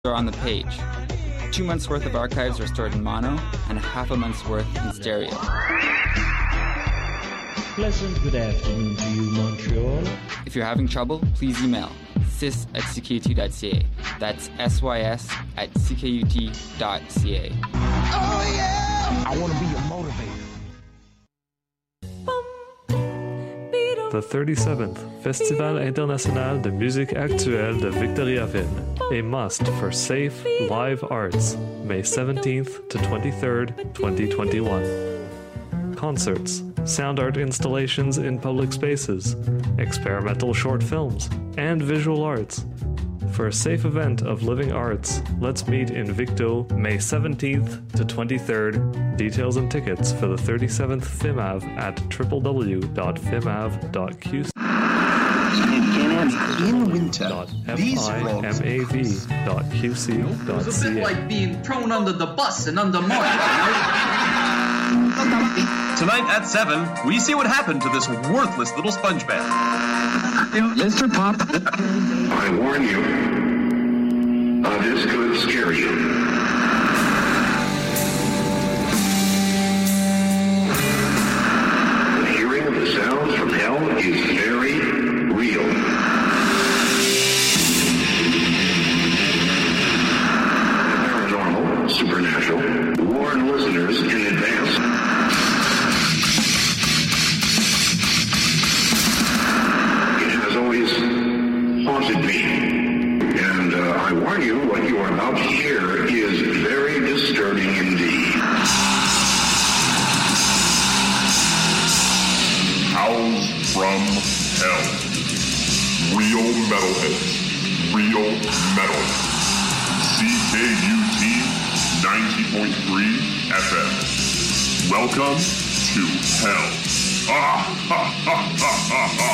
are on the page. 2 months' worth of archives are stored in mono and half a month's worth in stereo. Pleasant good afternoon to you, Montreal. If you're having trouble, please email sys@ckut.ca. That's sys@ckut.ca. Oh yeah! I want to be your motivator. The 37th Festival International de Musique Actuelle de Victoriaville, a must for safe, live arts, May 17th to 23rd, 2021. Concerts, sound art installations in public spaces, experimental short films, and visual arts. For a safe event of living arts, let's meet in Victo, May 17th to 23rd. Details and tickets for the 37th FIMAV at www.fimav.qc. In winter, these FIMAV.qc.ca. It's a bit like being thrown under the bus and undermined, Tonight at 7, we see what happened to this worthless little sponge man. Mr. Pop. I warn you, this could scare you. The hearing of the sounds from hell is very real. Paranormal, supernatural, warn listeners in advance. Haunted me. And I warn you, what you are about to hear is very disturbing indeed. Howls from Hell. Real metalheads. Real metal. CKUT 90.3 FM. Welcome to Hell. Ah, ha, ha, ha, ha, ha.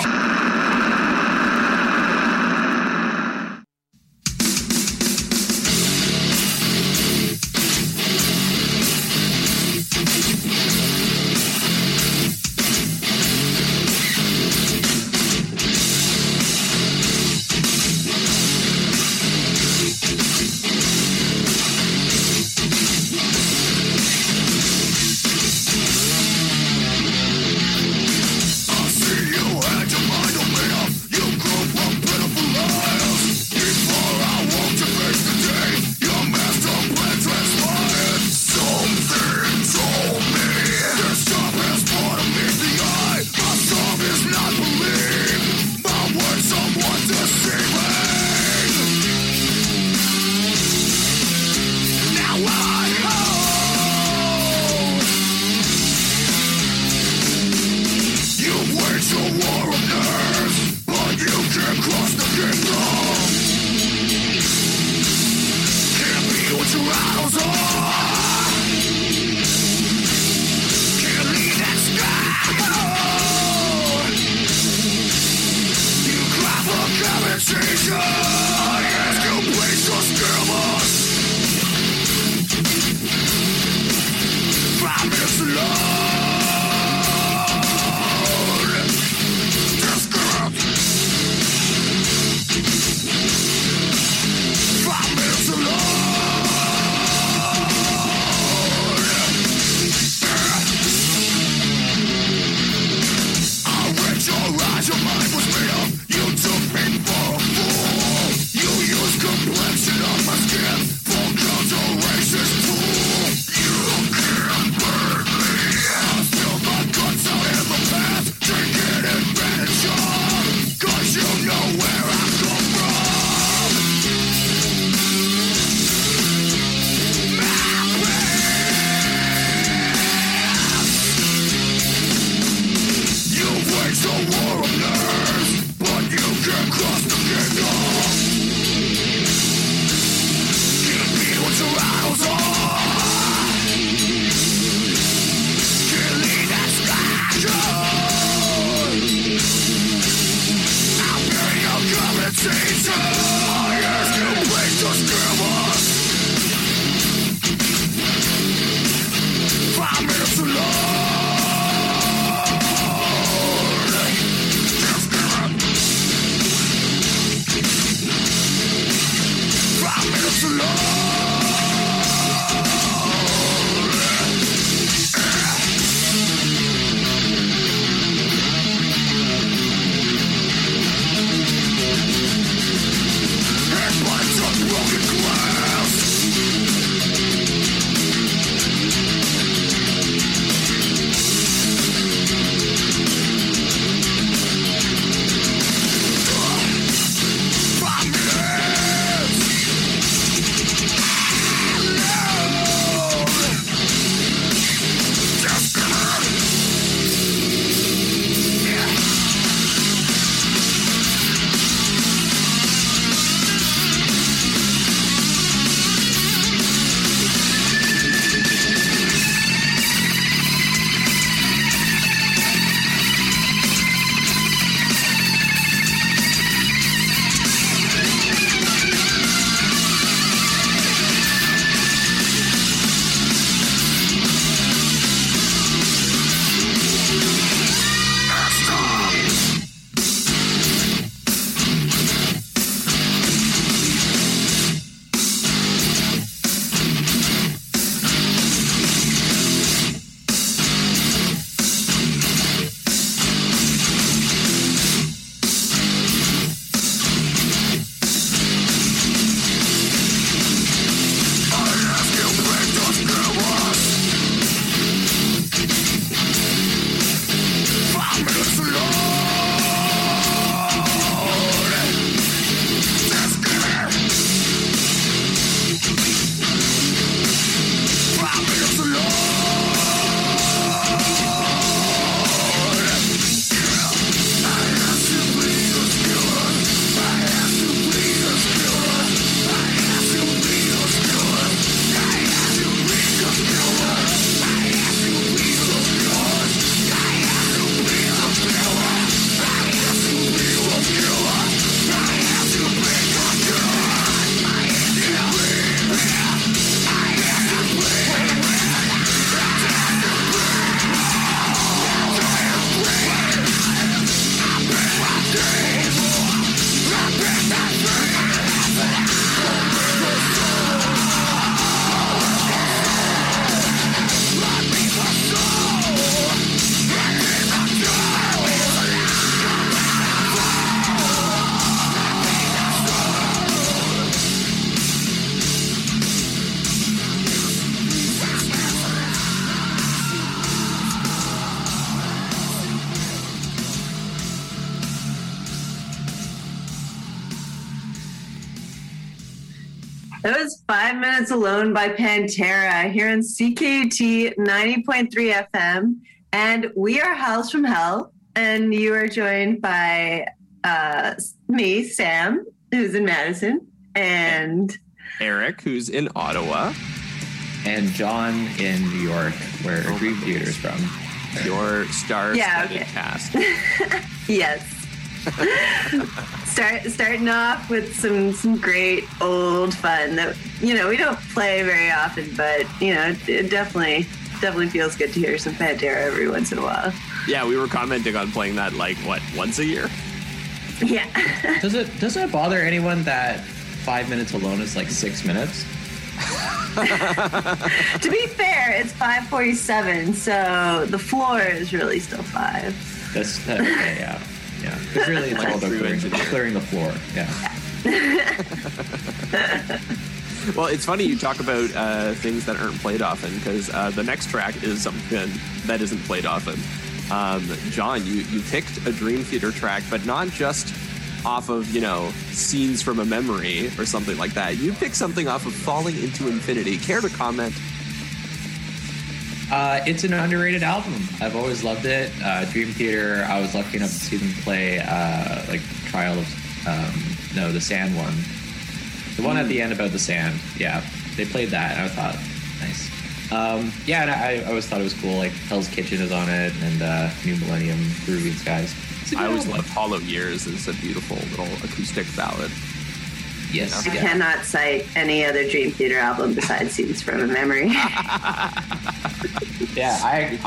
I see you had your mind on me. That was 5 Minutes Alone by Pantera here on CKUT 90.3 FM. And we are House from Hell. And you are joined by me, Sam, who's in Madison, and Eric, who's in Ottawa, and John in New York, where Dream Theater is from. Your star-studded cast. Yes. Starting off with some great old fun that we don't play very often, but it definitely feels good to hear some Pantera every once in a while. Yeah, we were commenting on playing that once a year. Yeah. Does it bother anyone that 5 minutes alone is like 6 minutes? To be fair, it's 5:47, so the floor is really still 5. That's okay, yeah. Yeah, because really it's all about clearing the floor. Yeah. Well, it's funny you talk about things that aren't played often, because the next track is something that isn't played often. John, you picked a Dream Theater track, but not just off of, Scenes from a Memory or something like that. You picked something off of Falling into Infinity. Care to comment? It's an underrated album. I've always loved it. Dream Theater, I was lucky enough to see them play Trial of the Sand one. The one at the end about the sand. Yeah, they played that and I thought, nice. And I always thought it was cool. Like Hell's Kitchen is on it and New Millennium, Peruvian Skies. I always loved Hollow Years. It's a beautiful little acoustic ballad. Yes. I cannot cite any other Dream Theater album besides Scenes from a Memory. Yeah,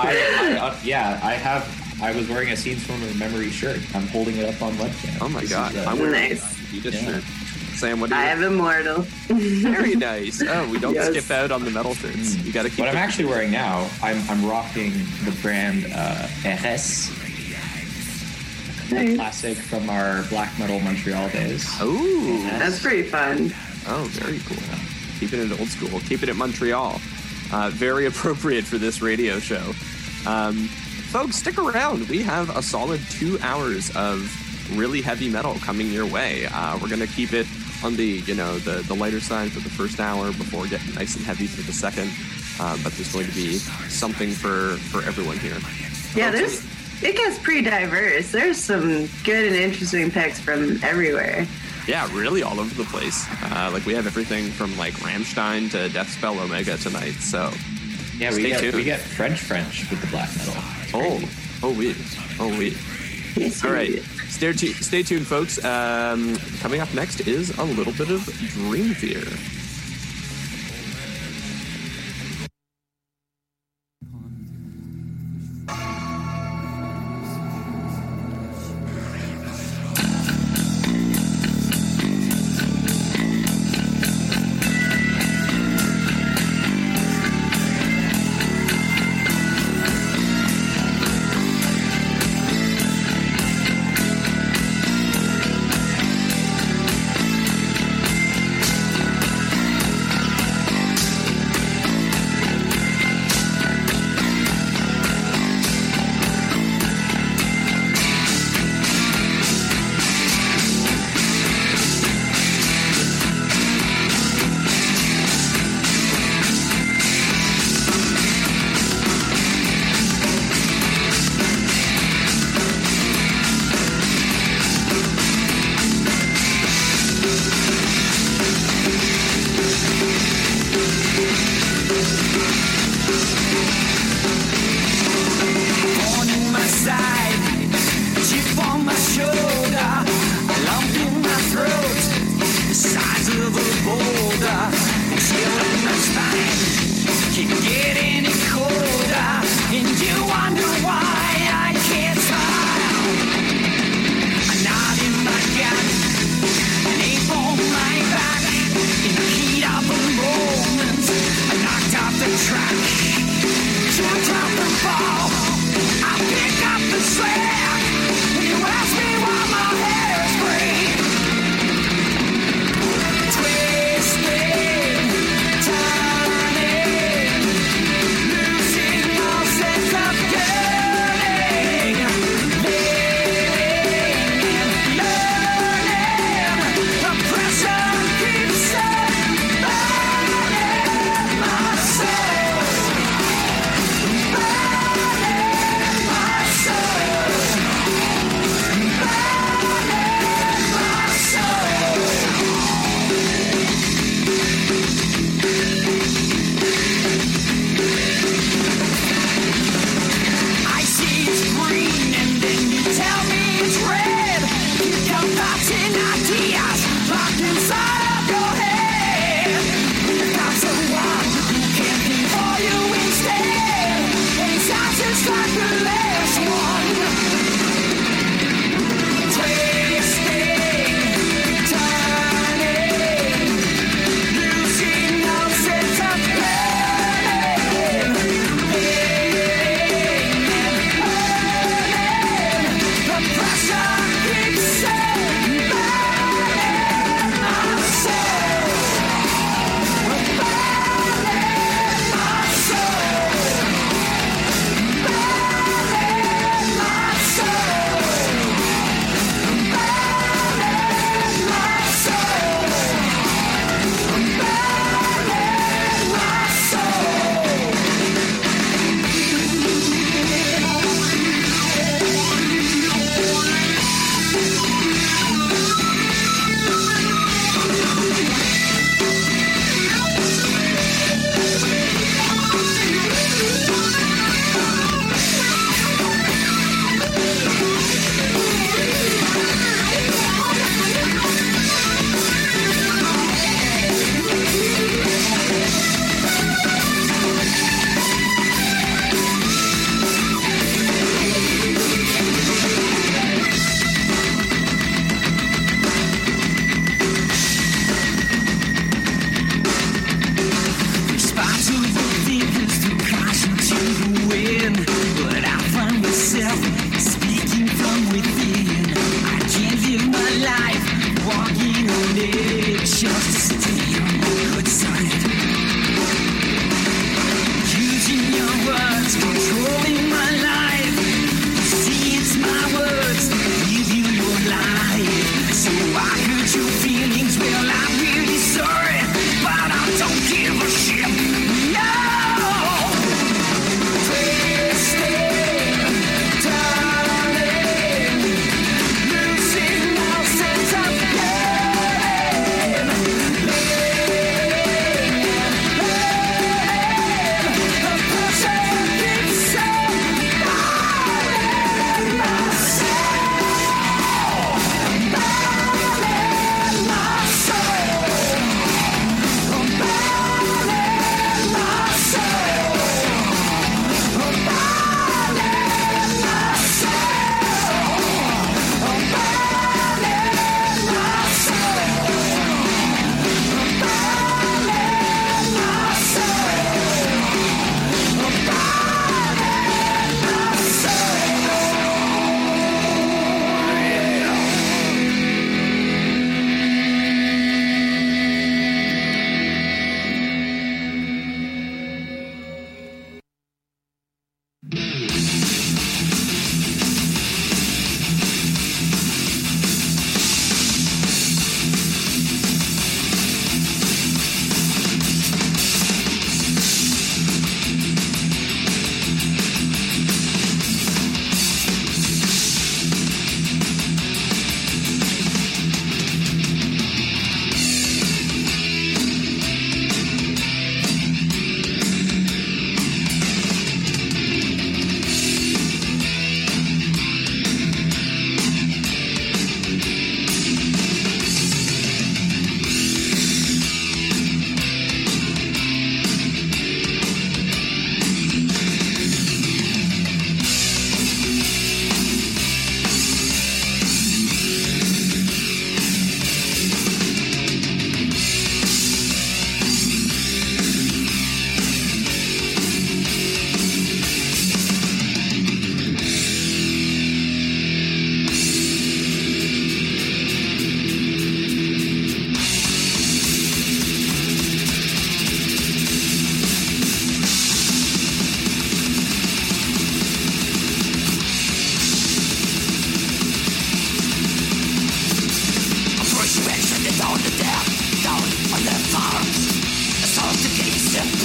I was wearing a Scenes from a Memory shirt. I'm holding it up on webcam. Oh my God. Nice. Shirt. Sam, what do you? I have Immortal. Very nice. Oh, we don't skip out on the metal shirts. You got to keep. What I'm actually wearing now, I'm rocking the brand RS. Nice. Classic from our black metal Montreal days. Oh, that's pretty fun. Oh, very cool. Keeping it old school. Keeping it Montreal. Very appropriate for this radio show. Folks, stick around. We have a solid 2 hours of really heavy metal coming your way. We're going to keep it on the lighter side for the first hour before getting nice and heavy for the second. But there's going to be something for everyone here. Yeah, it gets pretty diverse. There's some good and interesting picks from everywhere. Yeah, really all over the place. Like we have everything from like Rammstein to Deathspell Omega tonight. So yeah, we get French with the black metal. Oh, we. Yes, all right, stay tuned, folks. Coming up next is a little bit of Dream Theater.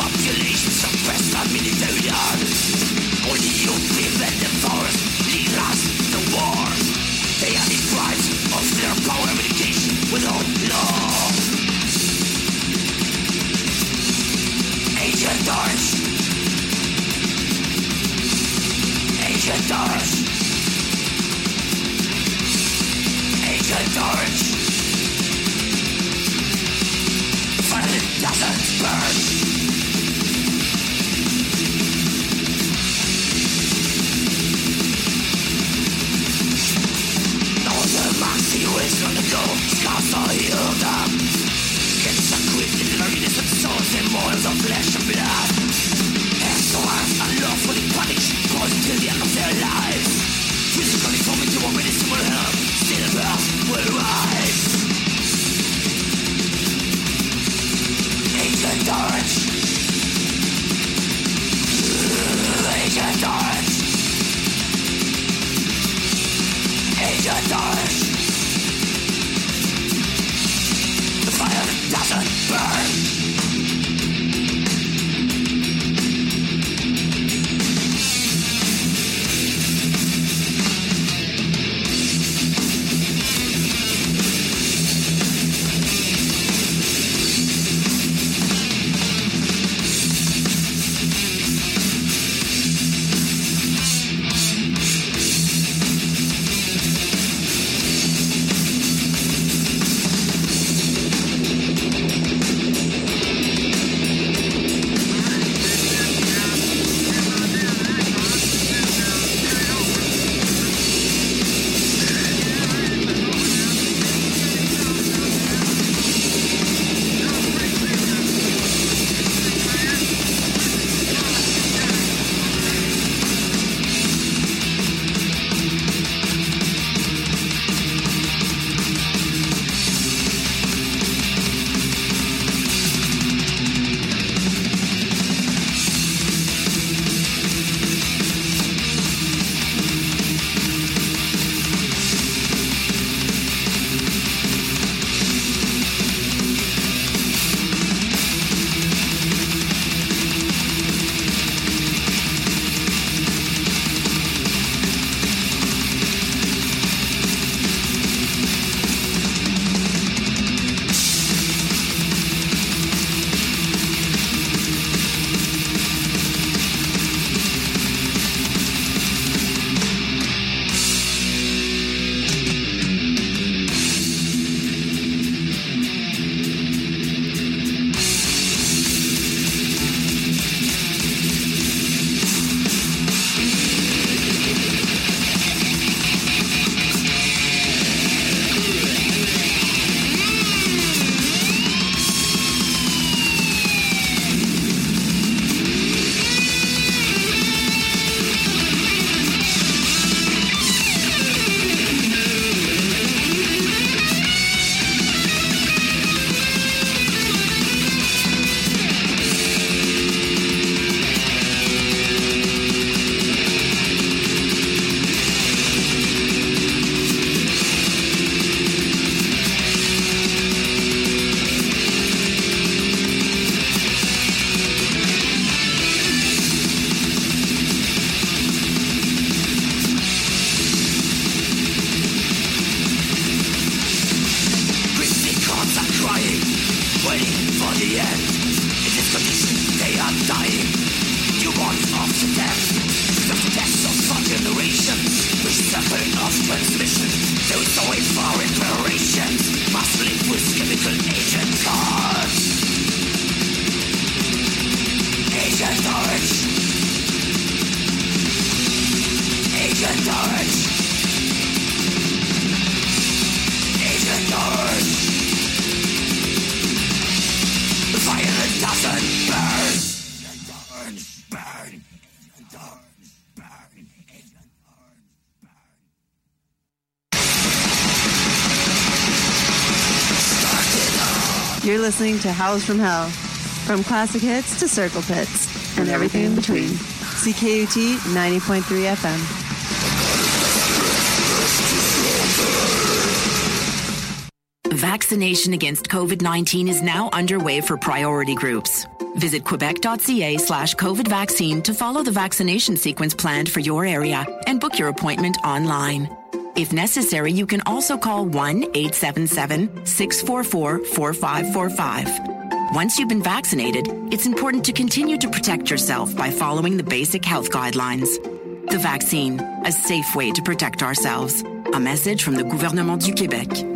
population suppressed on military arms. Only you prevent the forest, lead us to war. They are deprived of their power of education without law. Agent Orange. Agent Orange. Agent Orange. Fire that doesn't burn. All the monks he was on the go, scars all healed up. Gets equipped in weariness and souls and moils of flesh and blood. And so are unlawfully punished, causing till the end of their lives. Physically forming to a medicinal help, still birth will rise. Agent Orange. Agent Orange. Agent Orange. The fire doesn't burn. You're listening to Howls from Hell, from classic hits to circle pits, and everything in between. CKUT 90.3 FM. Vaccination against COVID-19 is now underway for priority groups. Visit quebec.ca/COVID vaccine to follow the vaccination sequence planned for your area and book your appointment online. If necessary, you can also call 1-877-644-4545. Once you've been vaccinated, it's important to continue to protect yourself by following the basic health guidelines. The vaccine, a safe way to protect ourselves. A message from the Gouvernement du Québec.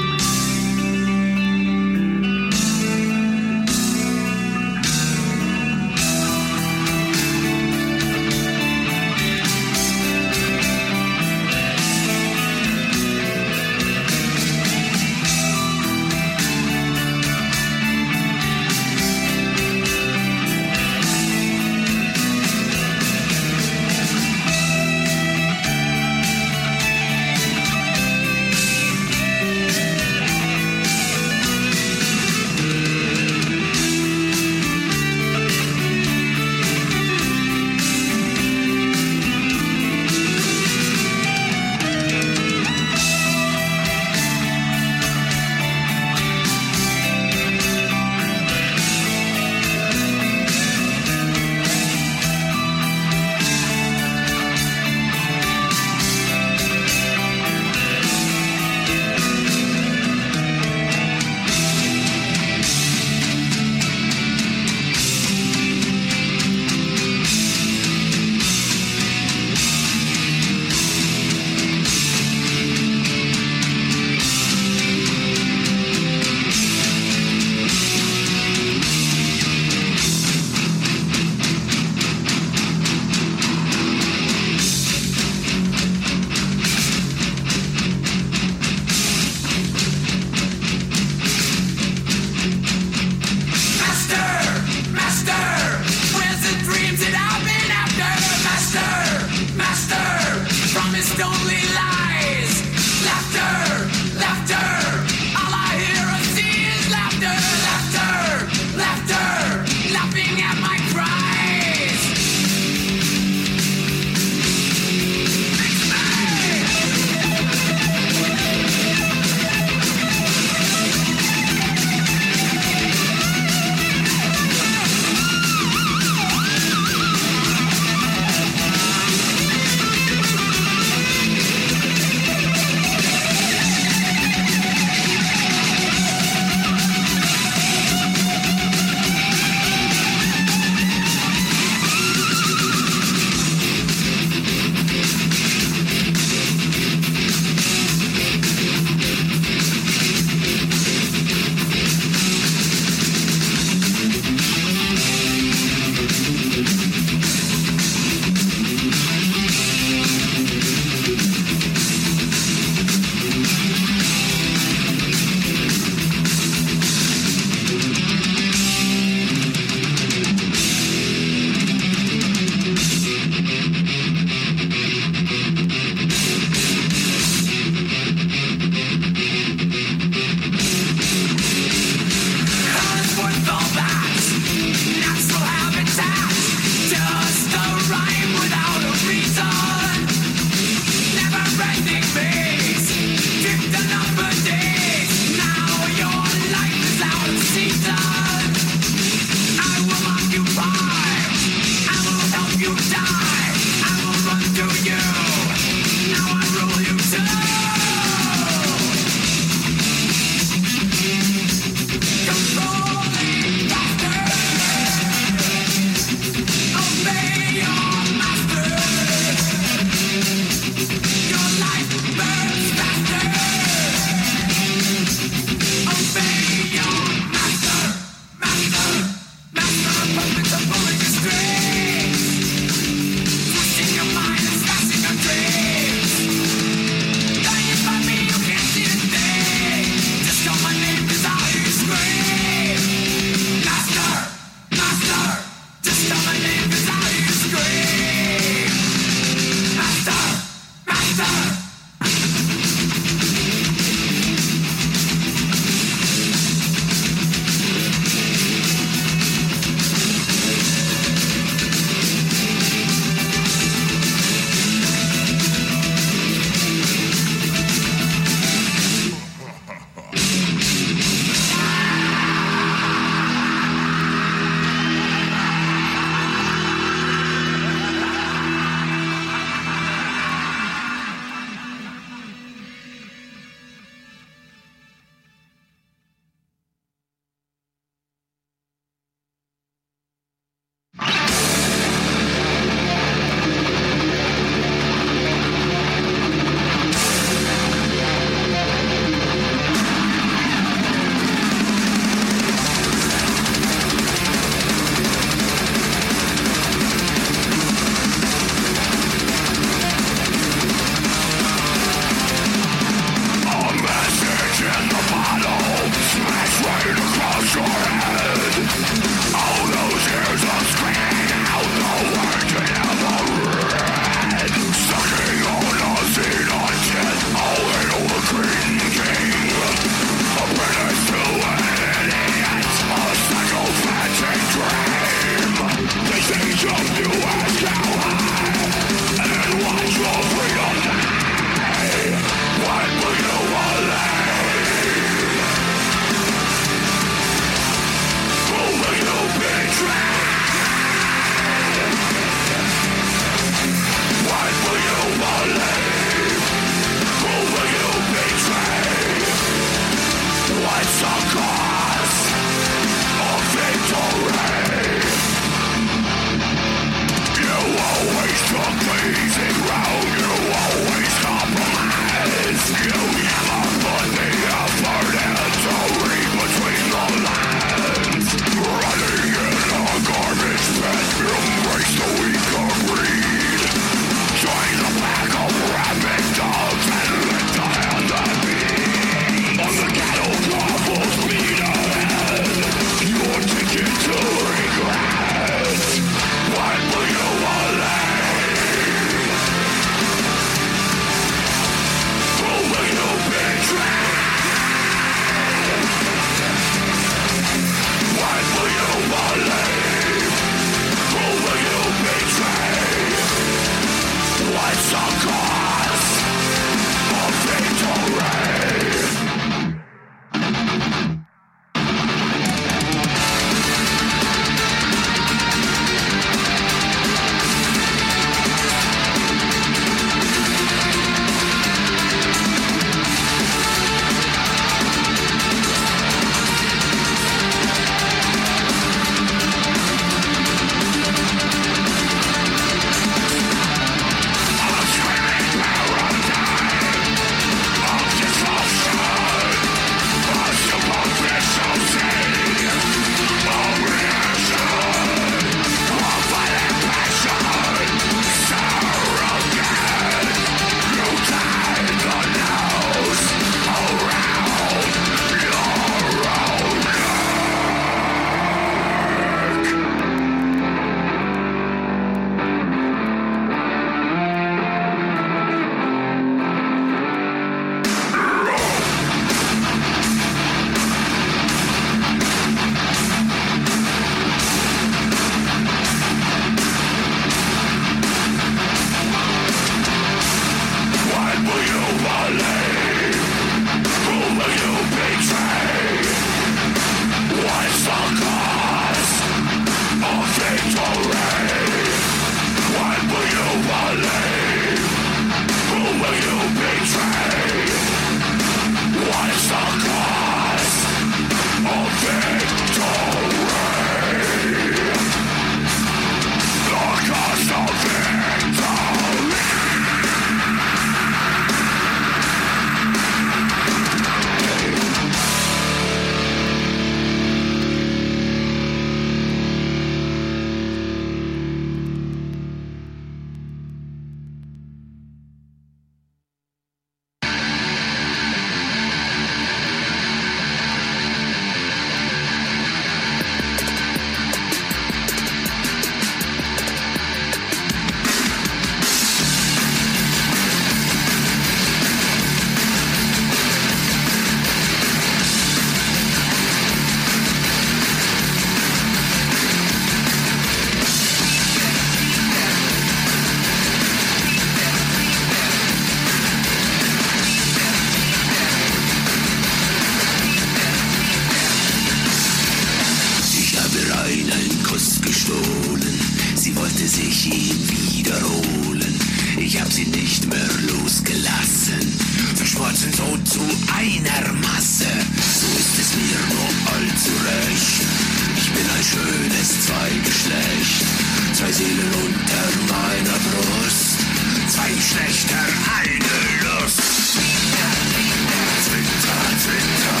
wollte sich ihm wiederholen. Ich hab sie nicht mehr losgelassen, verschmolzen so zu einer Masse. So ist es mir nur allzu recht. Ich bin ein schönes Zweigeschlecht, zwei Seelen unter meiner Brust, zwei Geschlechter, eine Lust. Twitter, Twitter.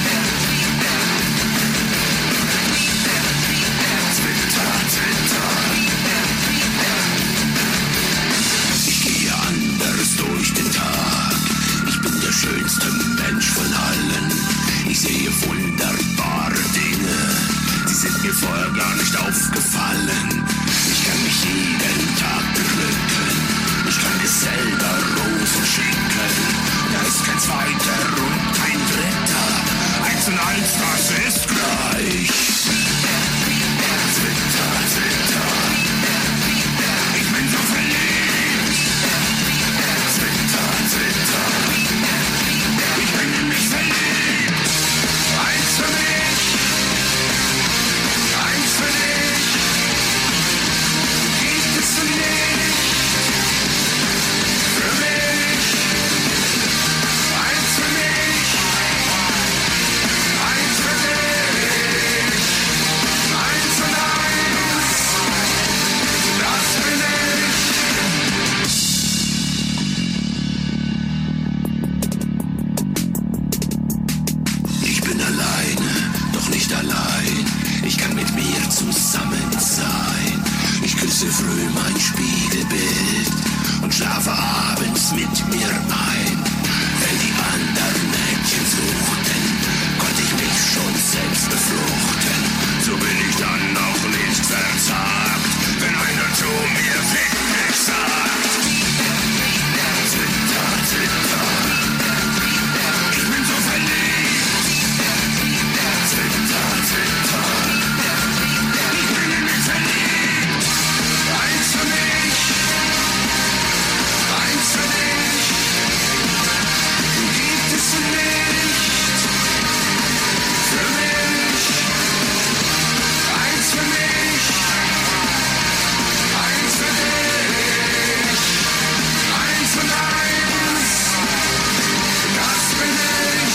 Twitter, Twitter. Ich gehe anders durch den Tag. Ich bin der schönste Mensch von allen. Ich sehe wunderbare Dinge, die sind mir vorher gar nicht aufgefallen. Ich kann mich jeden Tag beglücken. Ich kann mir selber Rosen schicken. Da ist kein zweiter und kein dritter. 1 und 1, das ist gleich. Twitter, Twitter. Ich bin so verliebt. Twitter, Twitter. Ich bin in mich verliebt. Eins für mich. Eins für dich. Gibt es für mich. Für mich. Eins für mich. Eins für dich. Eins und eins. Das bin ich. Ich bin alleine, doch nicht allein. Ich kann mit mir zusammen sein. Ich küsse früh mein Spiegelbild und schlafe abends mit mir ein. Wenn die anderen Mädchen suchten, konnte ich mich schon selbst befruchten. So bin ich dann auch nicht verzagt, wenn einer zu mir fick mich sagt. Twitter, Twitter. Ich bin so verliebt. Twitter, Twitter. Ich bin in mich verliebt. Eins für mich. Eins für dich. Gibt es nicht. Für mich. Eins für mich. Eins für dich. Eins und eins. Das bin ich.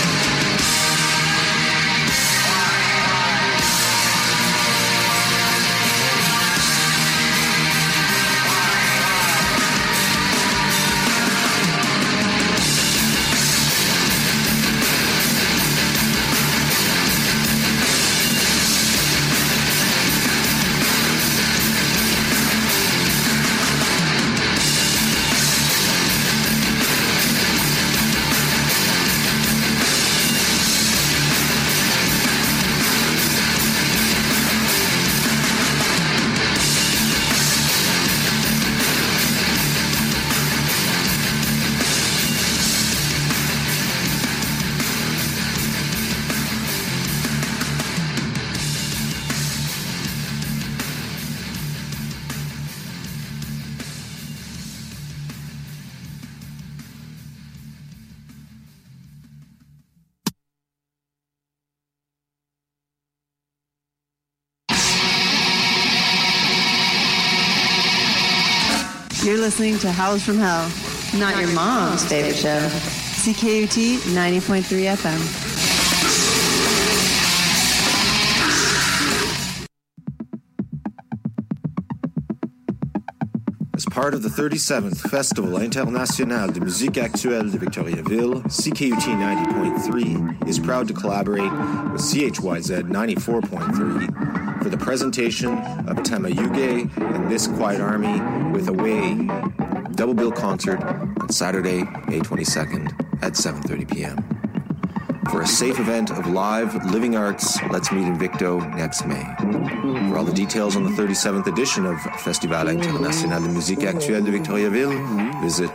You're listening to Howls from Hell, not your mom's favorite show. CKUT 90.3 FM. As part of the 37th Festival International de Musique Actuelle de Victoriaville, CKUT 90.3 is proud to collaborate with CHYZ 94.3 for the presentation of Tamayuge and This Quiet Army with Away double bill concert on Saturday, May 22nd at 7:30 p.m. For a safe event of live living arts, let's meet in Victo next May. For all the details on the 37th edition of Festival International de Musique Actuelle de Victoriaville, visit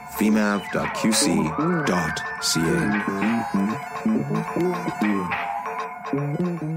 femav.qc.ca.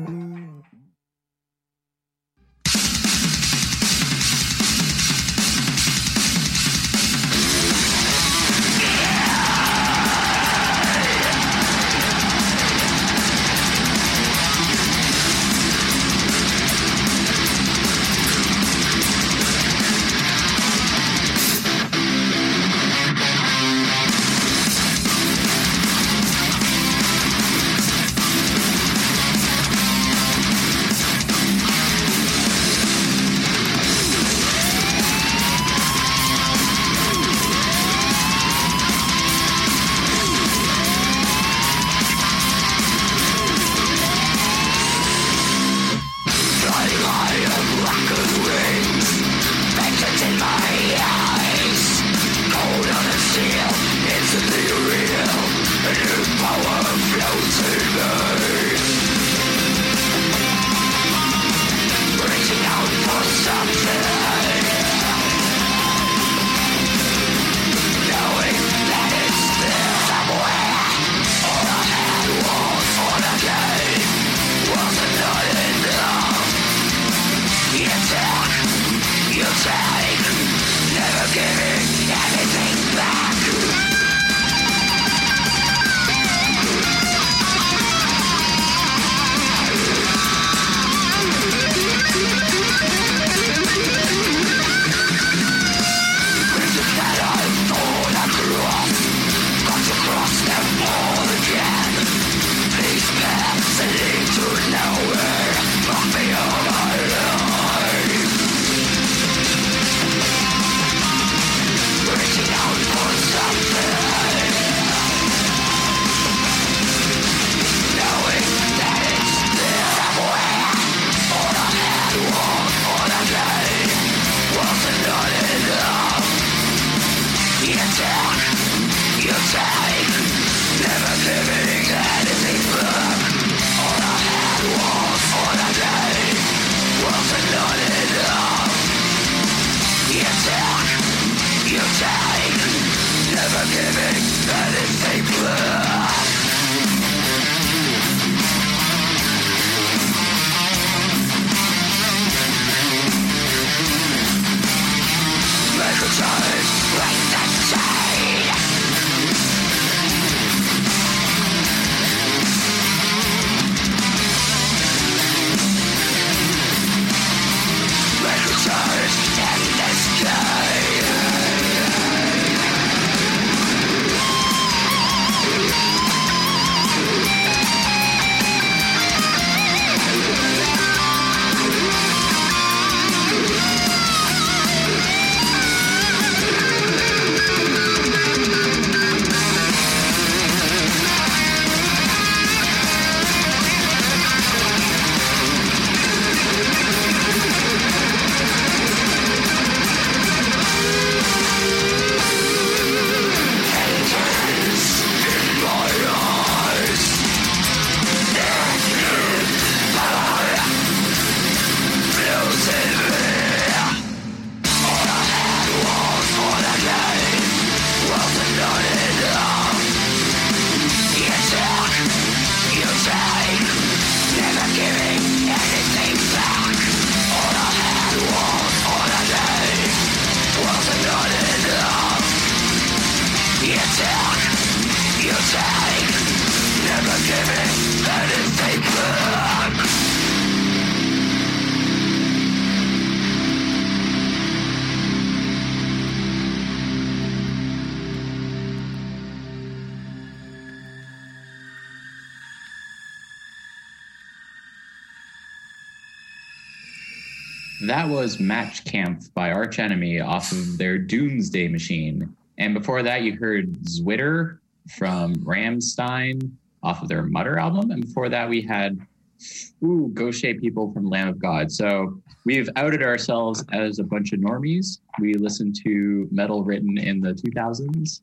That was Match Camp by Arch Enemy off of their Doomsday Machine. And before that, you heard Zwitter from Rammstein off of their Mutter album. And before that, we had Ghost Shape People from Lamb of God. So we've outed ourselves as a bunch of normies. We listen to metal written in the 2000s.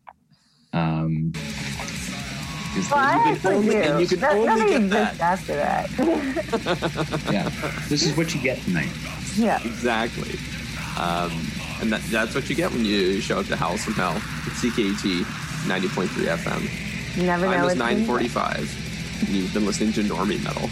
I actually do. And you can only get that after that. Yeah, this is what you get tonight. Yeah, exactly. And that's what you get when you show up to House from Hell at CKUT 90.3 FM. You never know. Time is 9:45. And you've been listening to normie metal.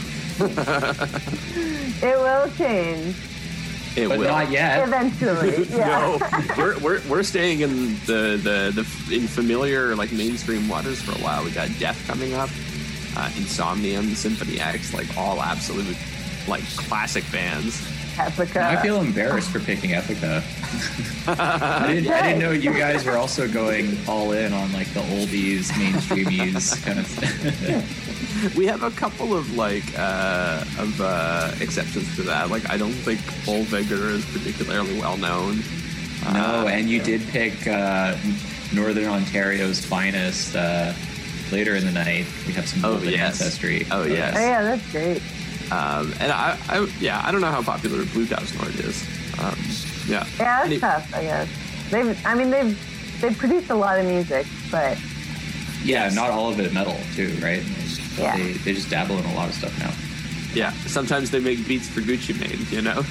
It will change. It but will. Not yet. Eventually. Yeah. No, we're staying in the in familiar like mainstream waters for a while. We got Death coming up, Insomnium, Symphony X, like all absolute like classic bands. Epica. I feel embarrassed for picking Epica. I didn't know you guys were also going all in on like the oldies, mainstreamies kind of thing. We have a couple of exceptions to that. Like I don't think Bullvigor is particularly well known. No, and you did pick Northern Ontario's finest later in the night. We have some Golden Ancestry. Oh yes. Oh yeah, that's great. And I don't know how popular Blue Dow's Nord is. Yeah, it's tough, I guess. They've produced a lot of music, but yeah, not all of it metal too, right? Yeah. They just dabble in a lot of stuff now. Yeah, sometimes they make beats for Gucci Mane, you know?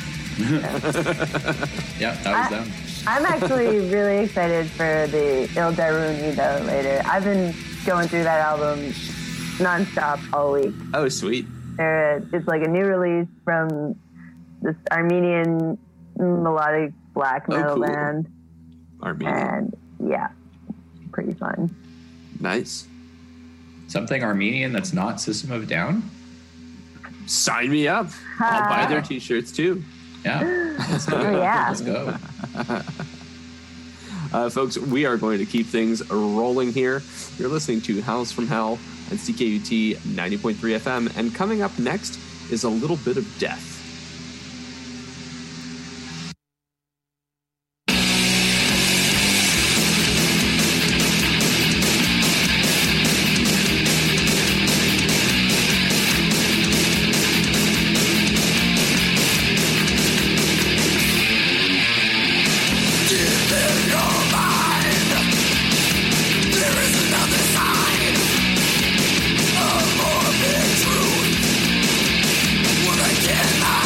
Yeah, that was them. I'm actually really excited for the Il Daruni though later. I've been going through that album nonstop all week. Oh, sweet. It's like a new release from this Armenian melodic black metal band. Armenian. And yeah, pretty fun. Nice. Something Armenian that's not System of a Down? Sign me up. I'll buy their t-shirts too. Yeah. Let's go. Yeah. Let's go. Folks, we are going to keep things rolling here. You're listening to House from Hell on CKUT 90.3 FM. And coming up next is a little bit of death. Truth, what I cannot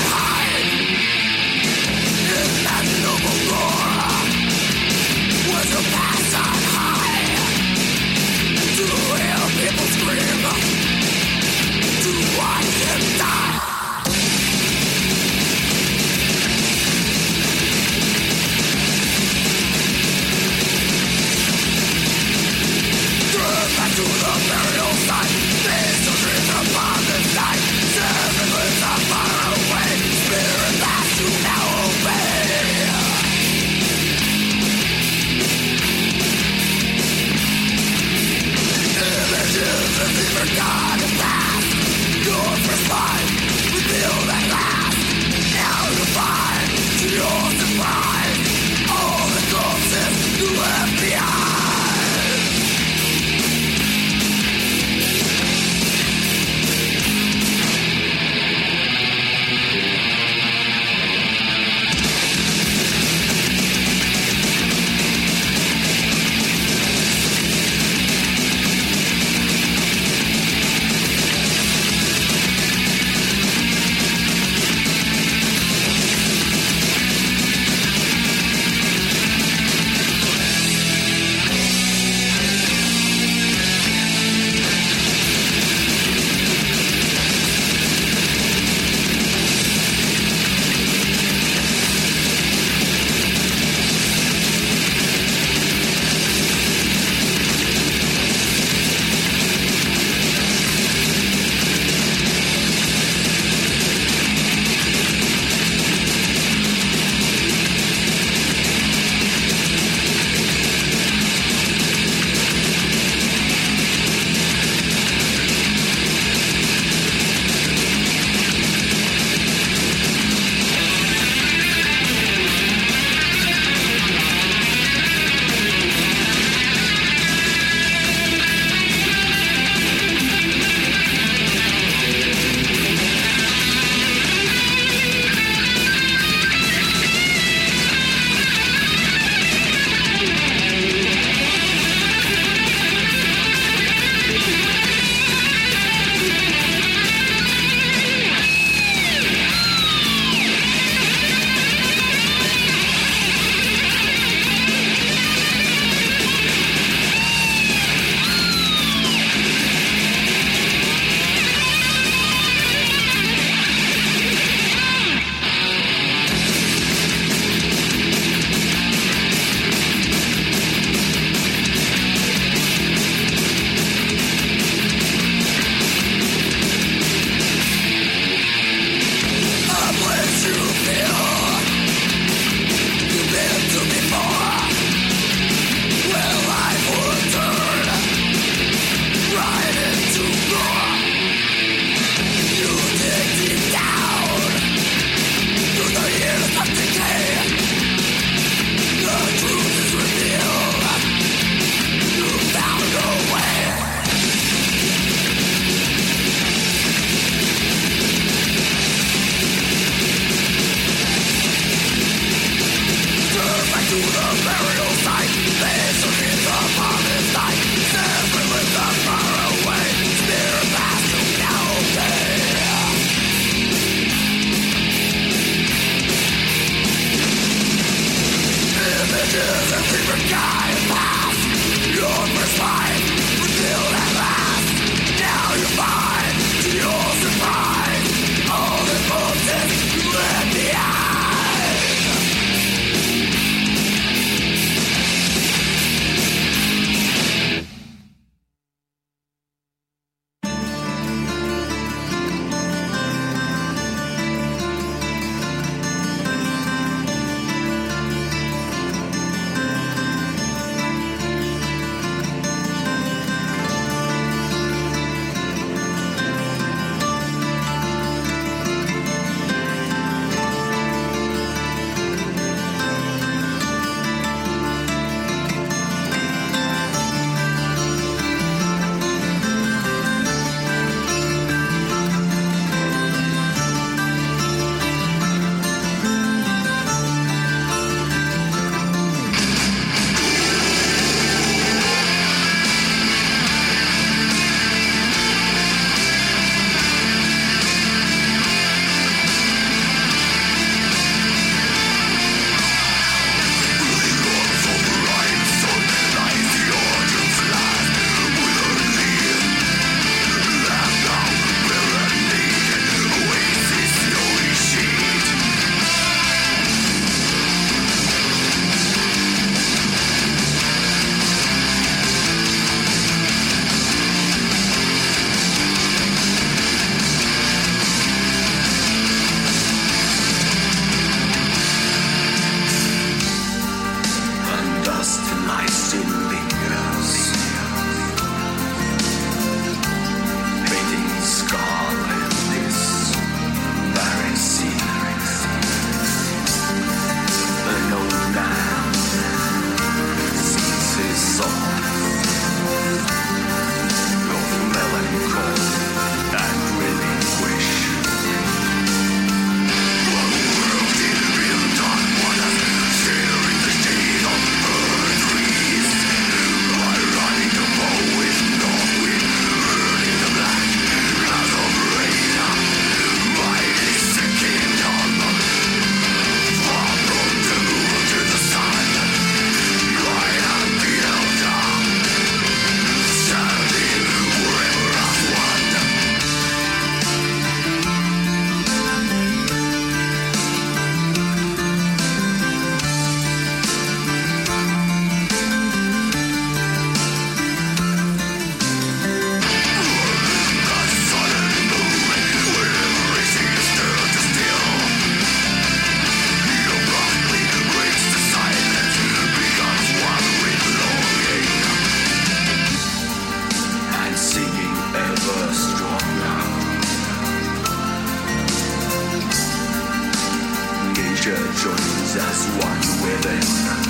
just one within.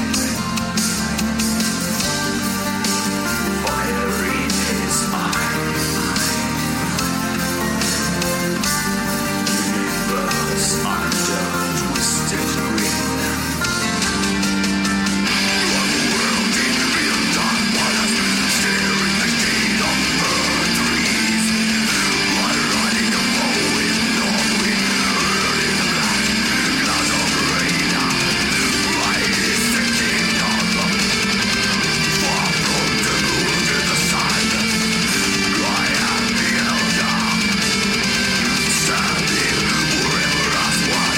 Fire in his eyes. Universe under twisted green. One world in real dark waters, staring the gate of earth trees. While riding a bow in north wind, hurling the black clouds of rain. Light is the kingdom, far from the moon to the sun. I am the elder, standing forever as one.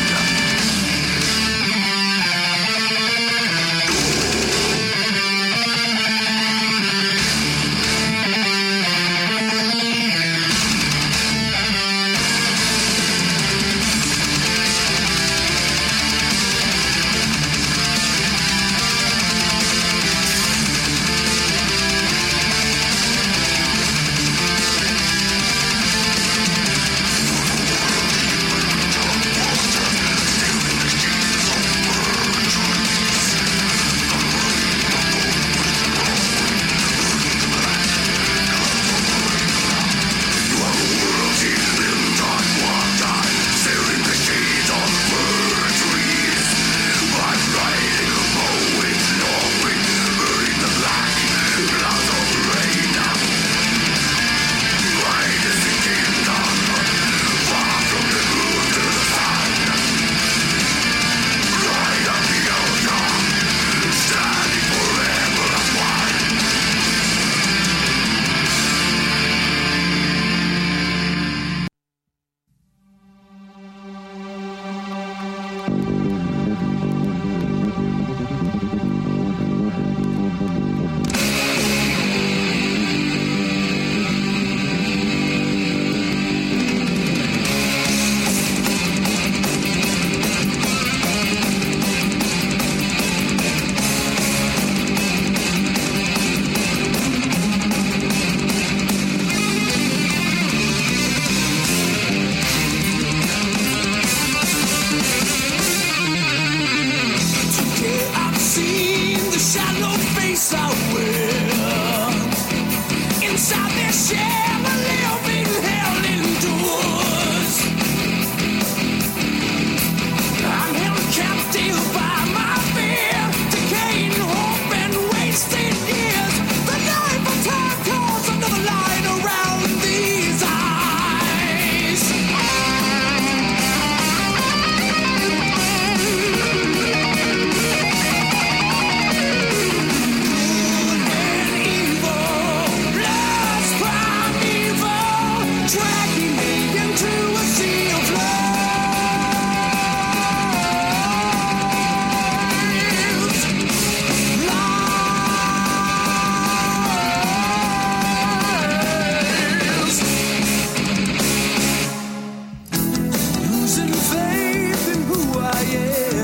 Losing faith in who I am.